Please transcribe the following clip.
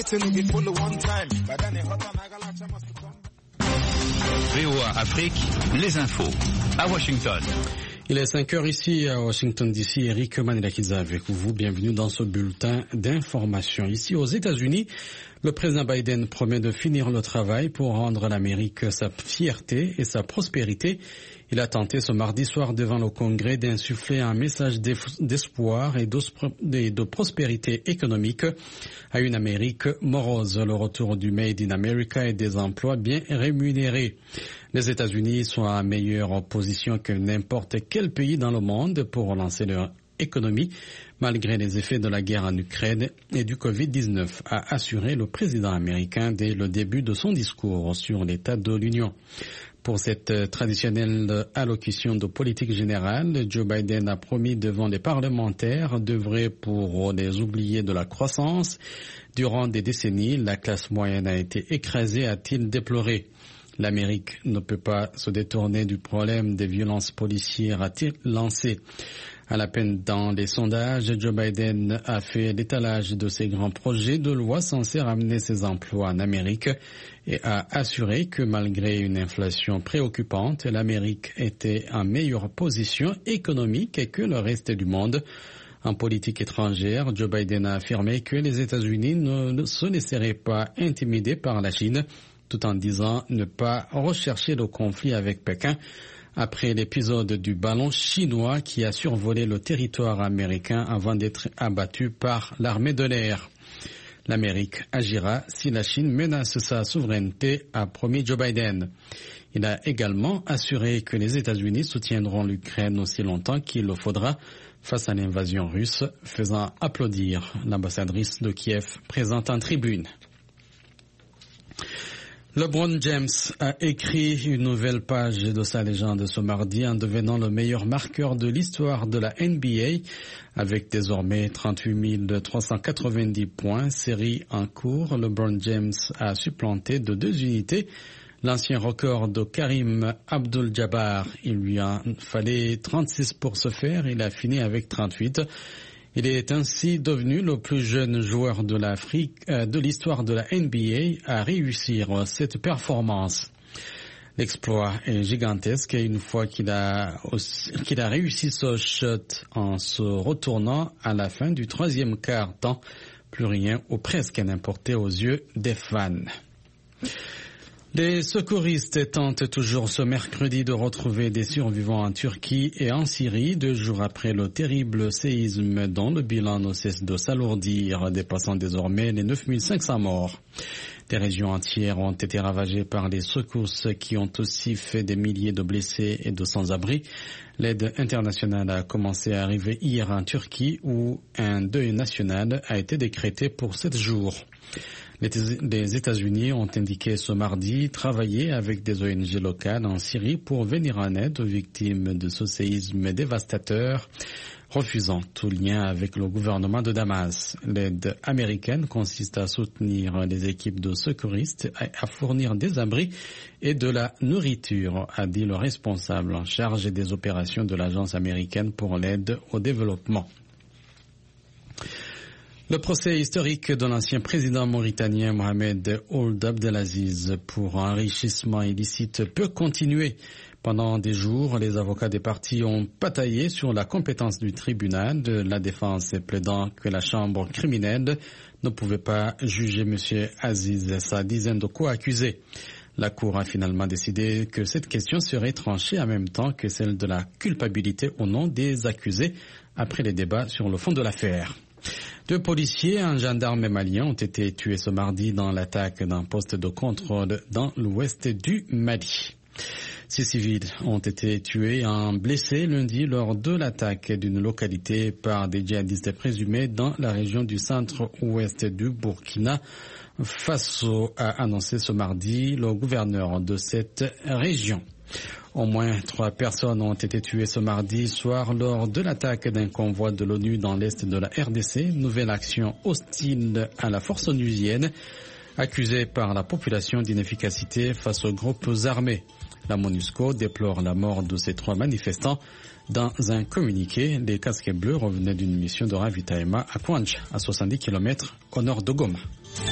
VOA Afrique, les infos à Washington. Il est 5 heures ici à Washington DC. Eric Manilakiza avec vous. Bienvenue dans ce bulletin d'information. Ici aux États-Unis, le président Biden promet de finir le travail pour rendre l'Amérique sa fierté et sa prospérité. Il a tenté ce mardi soir devant le Congrès d'insuffler un message d'espoir et de prospérité économique à une Amérique morose. Le retour du Made in America et des emplois bien rémunérés. Les États-Unis sont en meilleure position que n'importe quel pays dans le monde pour relancer leur économie, malgré les effets de la guerre en Ukraine et du Covid-19, a assuré le président américain dès le début de son discours sur l'état de l'Union. Pour cette traditionnelle allocution de politique générale, Joe Biden a promis devant les parlementaires d'œuvrer pour les oubliés de la croissance. Durant des décennies, la classe moyenne a été écrasée, a-t-il déploré. L'Amérique ne peut pas se détourner du problème des violences policières, a-t-il lancé. À la peine dans les sondages, Joe Biden a fait l'étalage de ses grands projets de loi censés ramener ses emplois en Amérique et a assuré que malgré une inflation préoccupante, l'Amérique était en meilleure position économique que le reste du monde. En politique étrangère, Joe Biden a affirmé que les États-Unis ne se laisseraient pas intimider par la Chine, tout en disant ne pas rechercher le conflit avec Pékin. Après l'épisode du ballon chinois qui a survolé le territoire américain avant d'être abattu par l'armée de l'air. L'Amérique agira si la Chine menace sa souveraineté, a promis Joe Biden. Il a également assuré que les États-Unis soutiendront l'Ukraine aussi longtemps qu'il le faudra face à l'invasion russe, faisant applaudir l'ambassadrice de Kiev présente en tribune. LeBron James a écrit une nouvelle page de sa légende ce mardi en devenant le meilleur marqueur de l'histoire de la NBA avec désormais 38 390 points, série en cours. LeBron James a supplanté de 2 unités l'ancien record de Karim Abdul-Jabbar. Il lui en fallait 36 pour ce faire, il a fini avec 38. Il est ainsi devenu le plus jeune joueur de l'histoire de la NBA à réussir cette performance. L'exploit est gigantesque et une fois qu'il a réussi ce shot en se retournant à la fin du 3e quart-temps, plus rien ou presque n'importait aux yeux des fans. Les secouristes tentent toujours ce mercredi de retrouver des survivants en Turquie et en Syrie, 2 jours après le terrible séisme dont le bilan ne cesse de s'alourdir, dépassant désormais les 9500 morts. Des régions entières ont été ravagées par les secousses qui ont aussi fait des milliers de blessés et de sans-abri. L'aide internationale a commencé à arriver hier en Turquie où un deuil national a été décrété pour 7 jours. Les États-Unis ont indiqué ce mardi travailler avec des ONG locales en Syrie pour venir en aide aux victimes de ce séisme dévastateur, refusant tout lien avec le gouvernement de Damas. L'aide américaine consiste à soutenir les équipes de secouristes et à fournir des abris et de la nourriture, a dit le responsable en charge des opérations de l'Agence américaine pour l'aide au développement. Le procès historique de l'ancien président mauritanien Mohamed Ould Abdelaziz pour enrichissement illicite peut continuer. Pendant des jours, les avocats des parties ont bataillé sur la compétence du tribunal, la défense plaidant que la chambre criminelle ne pouvait pas juger M. Aziz et sa dizaine de co-accusés. La Cour a finalement décidé que cette question serait tranchée en même temps que celle de la culpabilité au nom des accusés après les débats sur le fond de l'affaire. 2 policiers, un gendarme malien ont été tués ce mardi dans l'attaque d'un poste de contrôle dans l'ouest du Mali. 6 civils ont été tués et blessés lundi lors de l'attaque d'une localité par des djihadistes présumés dans la région du centre-ouest du Burkina Faso, a annoncé ce mardi le gouverneur de cette région. Au moins 3 personnes ont été tuées ce mardi soir lors de l'attaque d'un convoi de l'ONU dans l'est de la RDC, nouvelle action hostile à la force onusienne, accusée par la population d'inefficacité face aux groupes armés. La MONUSCO déplore la mort de ces 3 manifestants. Dans un communiqué, les casques bleus revenaient d'une mission de ravitaillement à Kwanj, à 70 km au nord de Goma.